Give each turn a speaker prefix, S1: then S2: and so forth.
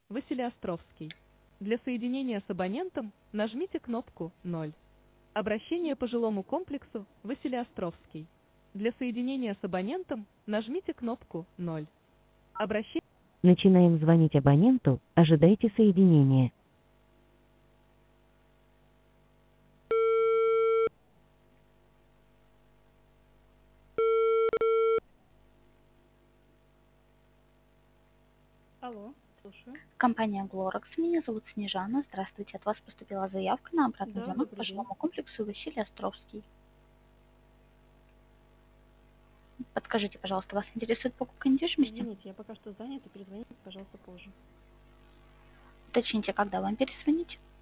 S1: Василиостровский. Для соединения с абонентом нажмите кнопку 0. Обращение по жилому комплексу Василиостровский. Для соединения с абонентом нажмите кнопку 0. Обращение. Начинаем звонить абоненту, ожидайте соединения. Алло, слушаю.
S2: Компания Glorex. Меня зовут Снежана. Здравствуйте. От вас поступила заявка на обратный
S1: Да,
S2: звонок по
S1: добрый день.
S2: жилому комплексу Василий Островский. Подскажите, пожалуйста, вас интересует покупка недвижимости?
S1: Извините, я пока что занята, перезвоните, пожалуйста, позже.
S2: Уточните, когда вам перезвонить?